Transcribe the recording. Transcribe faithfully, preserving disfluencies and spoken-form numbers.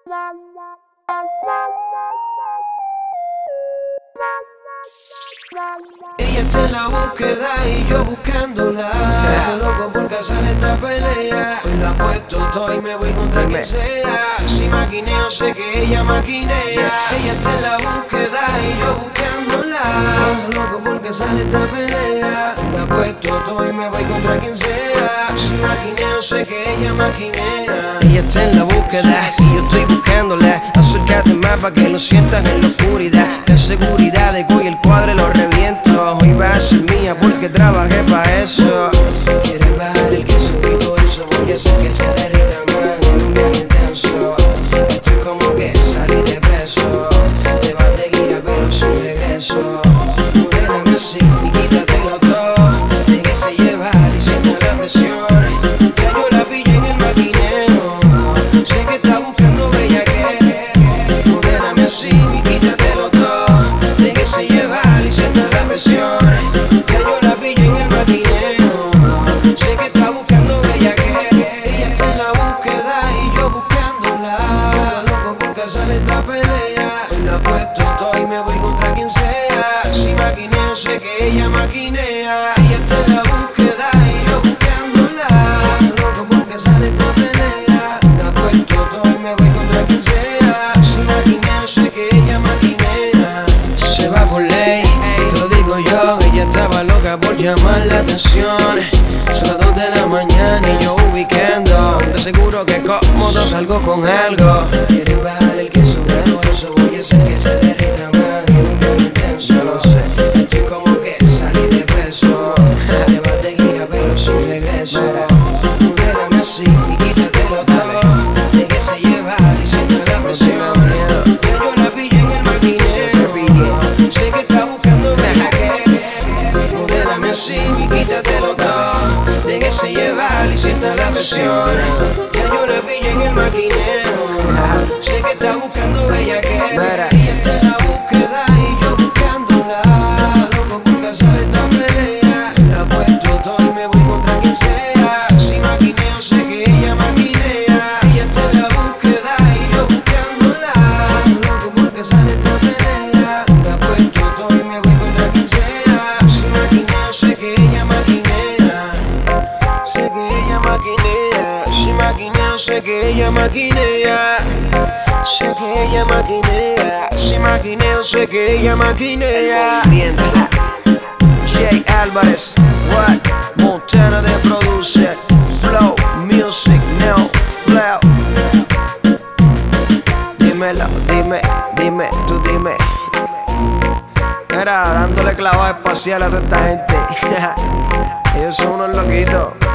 Ella está en la búsqueda y yo buscándola. Estoy loco por casar esta pelea. Hoy la apuesto todo y me voy contra quien sea. Si maquineo sé que ella maquinea. Ella está en la búsqueda y yo buscándola. Estoy loco por casar esta pelea. Hoy la apuesto todo y me voy contra quien sea. Si maquineo sé que ella maquinea. Ella está en la búsqueda y yo estoy buscándola. Acércate más pa' que lo sientas en la oscuridad. Ten seguridad de que hoy el cuadro lo reviento. Hoy va a ser mía porque trabajé pa' eso. Quieres bajar el queso y por eso voy a hacer que se derrita más en un viaje intenso. Estoy como que salí de peso. Te vas de gira pero sin regreso. Muérame así y quítatelo todo. Déjese llevar y sienta la presión. Ya yo la pillé en el maquinero. Sé que está buscando bella que. Muérame así y quítatelo todo. Déjese llevar y sienta la presión. Ya yo la pillé en el maquinero. Sé que está buscando bella que. Ella está en la búsqueda y yo buscándola. Yo loco por casar esta pelea. Hoy la apuesto todo y me voy contra quien sea. Si maquineo sé que ella maquinea. Ella está en la búsqueda y yo buscándola. Yo loco por casar esta pelea. La apuesto todo y me voy contra quien sea. Si maquineo sé que ella maquinea. Se va por ley, te lo digo yo. Ella estaba loca por llamar la atención. Son las dos de la mañana y yo ubicando. Te aseguro que cómodo salgo con algo. Quieres bajar el queso, pero eso voy a hacer que se derrita más en un viaje intenso. Lo sé, estoy como que salí de peso. Te vas de gira pero sin regreso. Muérame así y quítatelo todo. Déjese llevar y sienta la presión. Ya yo la pillé en el maquinero. Sé que está buscando bella que. Modélame así y quítatelo todo. Déjese llevar y sienta la presión. Ya yo la pillé en el maquinero. Sé que está buscando bella que. Ella está en la búsqueda y yo buscándola. Loco por casar esta pelea. La apuesto todo y me voy contra quien sea. Si maquineo sé que ella maquinea. Ella está en la búsqueda y yo buscándola. Loco por casar esta pelea. La apuesto todo y me voy contra quien sea. Si maquineo sé que ella maquinea. Sé que ella maquinea. Si maquineo sé que ella maquinea. Sé que ella maquinea. Si maquineo sé que ella maquinea. Jay Álvarez, what? Montana de producer. Flow, music, no flow. Dímelo, dime, dime, tú dime. Era dándole clavada espacial a toda esta gente. Ellos son unos loquitos.